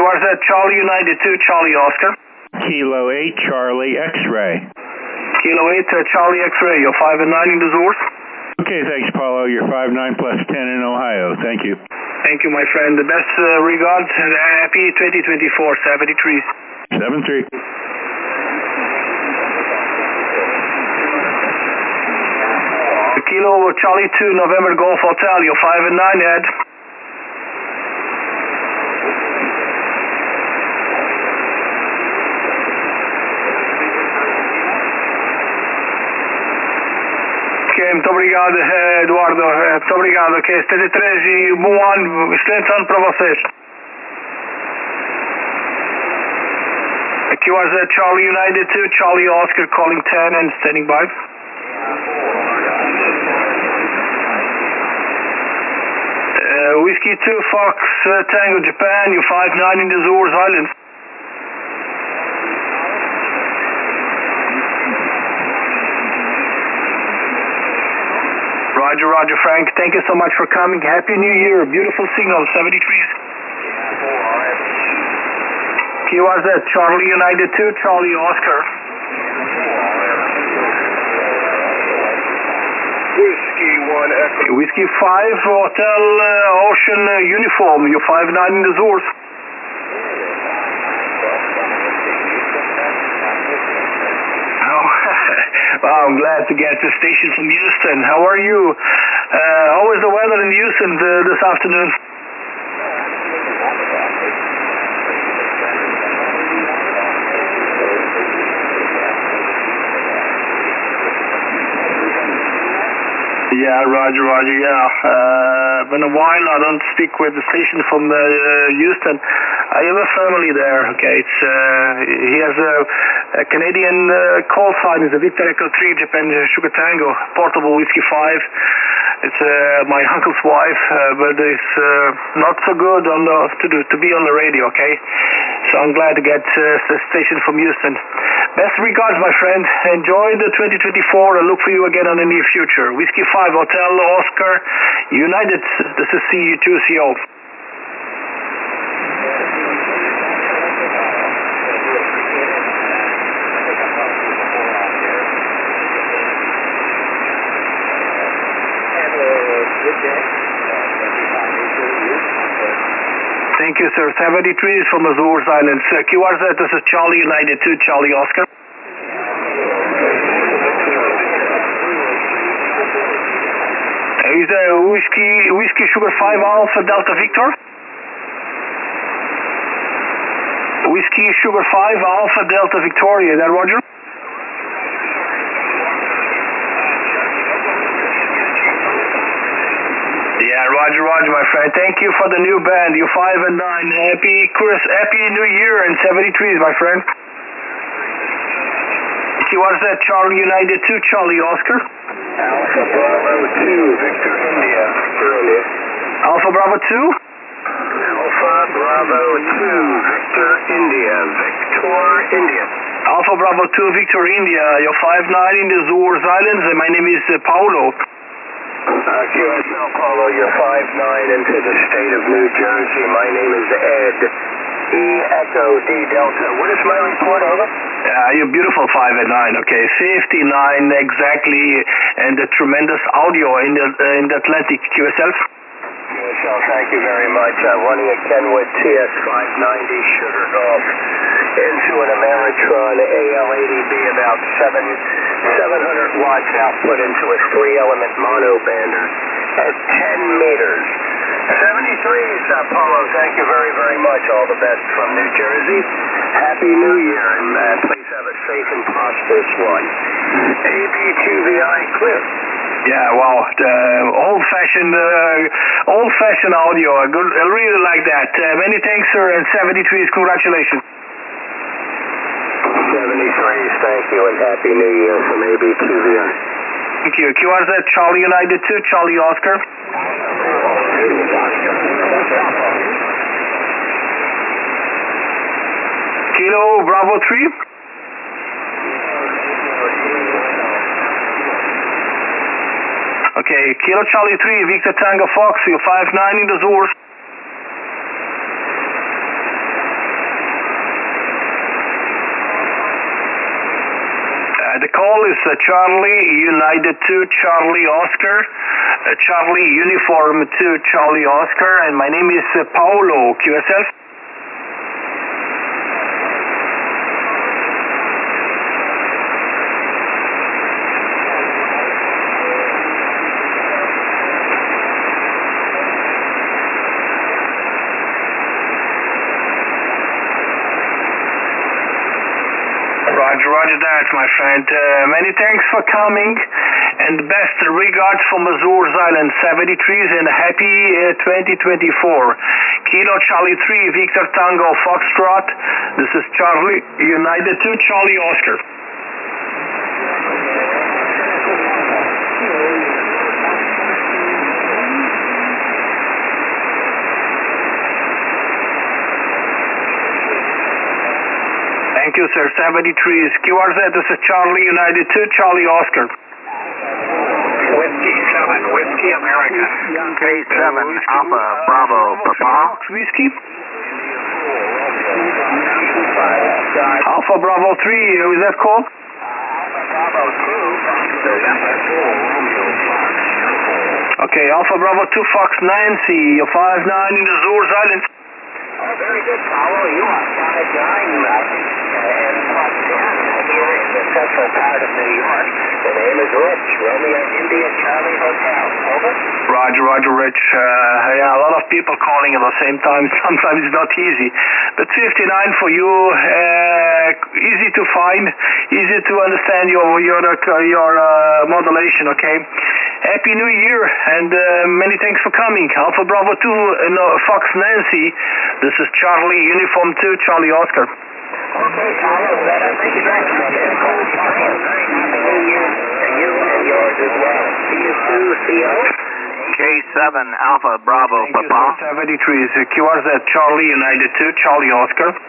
QRZ Charlie United 2, Charlie Oscar. Kilo 8, Charlie X-ray. Kilo 8, Charlie X-ray, you're 5 and 9 in the Zoors. Okay, thanks, Paulo. You're 5-9 plus 10 in Ohio. Thank you. Thank you, my friend. The best regards, and happy 2024, 73. 7-3. Kilo Charlie 2, November Golf Hotel, you're 5 and 9, Ed. Muito obrigado, Eduardo. Muito obrigado. Ok, 73 e bom ano, excelente ano para vocês. Aqui was Charlie United 2, Charlie Oscar calling 10 and standing by. Whiskey 2, Fox Tango Japan, you 5-9 in the Azores Islands. Roger, Roger, Frank. Thank you so much for coming. Happy New Year. Beautiful signal, 73s. QRZ, Charlie United 2, Charlie Oscar. Whiskey 1 Echo. Whiskey 5, Hotel Ocean Uniform. You're 5-9 in the Azores. Wow, I'm glad to get the station from Houston. How are you? How is the weather in Houston this afternoon? Yeah, Roger, Roger, yeah. Been a while I don't speak with the station from Houston. I have a family there, okay. It's he has a Canadian call sign, it's a Victor Echo 3 Japan Sugar Tango, portable whiskey 5. It's my uncle's wife, but it's not so good on to be on the radio, okay. So I'm glad to get the station from Houston. Best regards, my friend. Enjoy the 2024. I'll look for you again in the near future. Whiskey 5 Hotel Oscar United. This is CU2CO. Thank you, sir. 73 is from Azores Islands. QRZ, this is Charlie United 2, Charlie Oscar. Is there Whiskey Sugar 5 Alpha Delta Victor? Whiskey Sugar 5 Alpha Delta Victoria, is that Roger? Roger, Roger, my friend. Thank you for the new band. You're 5 and 9. Happy New Year and 73s, my friend. QRZ, Charlie United 2, Charlie Oscar. Alpha Bravo 2, Victor India, Victor India. Alpha Bravo 2? Alpha Bravo 2, Victor India, Victor India. Alpha Bravo 2, Victor India. You're 5-9 in the Azores Islands, and my name is Paulo. QS Sao Paulo, you're 5-9 into the state of New Jersey. My name is Ed. E Echo D Delta. What is my report, over? You're beautiful 5 and 9, okay. 59 exactly, and the tremendous audio in the Atlantic. QSL? QSL, thank you very much. Running a Kenwood TS 590 Sugar Golf into an Ameritron AL80B, about 700 watts output into a 3-element mono bander at 10 meters. 73, Sao Paulo, thank you very, very much. All the best from New Jersey. Happy New Year, and please have a safe and prosperous one. AB2VI clear. Yeah, wow, old-fashioned audio. I really like that. Many thanks, sir, and 73s, congratulations. 73s, thank you, and Happy New Year from AB2VI. Thank you. QRZ, Charlie United 2, Charlie Oscar. Kilo Bravo 3. Okay, Kilo Charlie 3, Victor Tango Fox, you're 5-9 in the Azores. The call is Charlie United 2 Charlie Oscar, Charlie Uniform 2 Charlie Oscar, and my name is Paolo, QSL. Roger that, my friend. Many thanks for coming, and best regards from Azores Island 73s, and happy 2024. Kilo Charlie 3, Victor Tango Foxtrot. This is Charlie United 2 Charlie Oscar. Thank you, sir. 73s. QRZ, this is Charlie United 2 Charlie Oscar. Whiskey 7, Whiskey America. K7 Alpha Bravo Papa. Whiskey. Alpha Bravo 3, is that call? Bravo 2. Okay, Alpha Bravo 2 Fox Nancy, 5-9 in the Azores Islands. Very good, Paolo. You are 5-9 and Fox 10 here in the central part of New York. The name is Rich, Romeo India Charlie Hotel. Over. Roger, Rich. Yeah, a lot of people calling at the same time. Sometimes it's not easy. But 59 for you, easy to find, easy to understand your modulation, okay? Happy New Year, and many thanks for coming. Alpha Bravo 2, Fox Nancy. This is Charlie Uniform 2, Charlie Oscar. Okay, Paolo, thank you very much. Very happy New Year to you and yours as well. See you soon, CO. K7 Alpha Bravo Papa. 73 is QRZ Charlie United 2 Charlie Oscar.